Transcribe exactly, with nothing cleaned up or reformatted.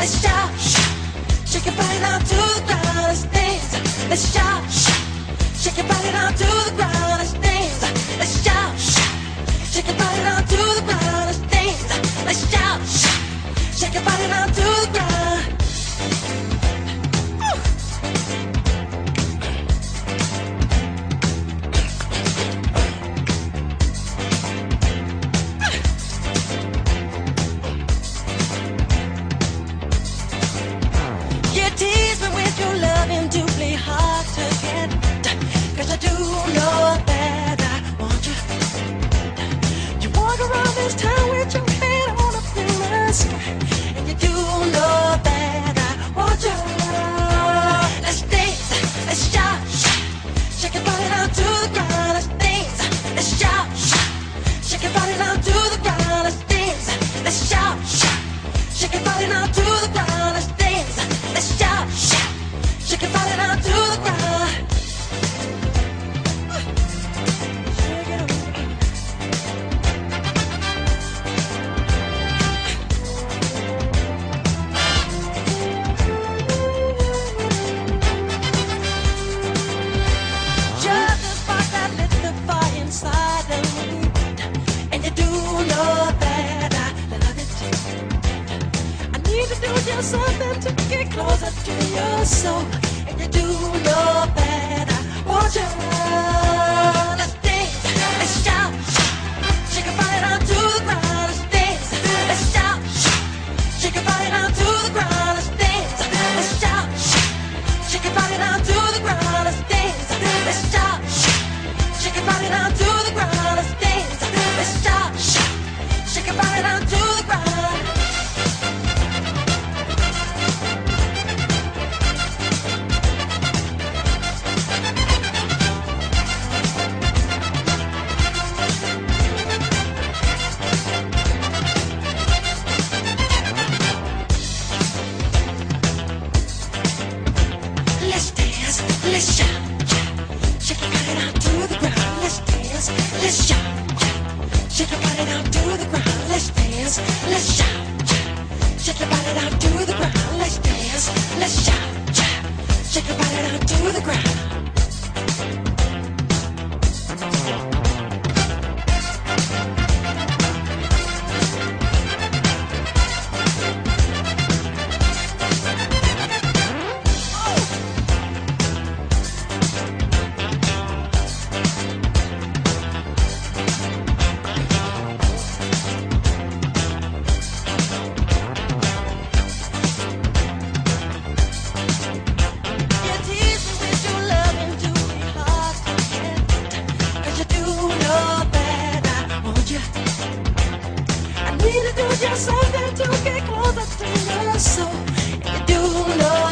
let's shout. Shake your body down to the ground, let's dance. Let's shout. Shake your body down to the ground, let's dance. Let's shout. Shake your body down to the ground, let's dance. Let's shout. Shake your body down to the ground. You tease me with your loving doubly hard to get, 'cause I do know that I want you. You walk around this town with your head on a pillar, and you do know that I want you. Let's dance, let's shout, shake your body down to the ground. Let's dance, let's shout, shake your body down to the ground. Let's dance, let's shout, shake your body down to the ground. Let's dance, let's shout, shake your body down to the ground. Shake it up. Just the spark that lit the fire inside of me, and you do know that I love it. I need to do just something to get closer to your soul, and you do know that I want you. Let's dance, let's shout, shake your body down to the ground. Let's dance, let's shout, shake your body down to the ground. Let's dance, let's shout, shake your body down to the ground. Let's dance, let's shout, shake your body down to the ground. Let's dance, let's shout, shake your body down to the ground. Let's dance, let's shout, shake your body down to the ground. Let's dance, let's shout, shake your body down to the ground. Let's dance, let's shout, shake your body down to the ground. Let's dance, let's shout, shake your body down to the ground. You tease me with your loving doubly hard to get, 'cause you do know that I want you. I need to do just something to get closer to your soul, and you do know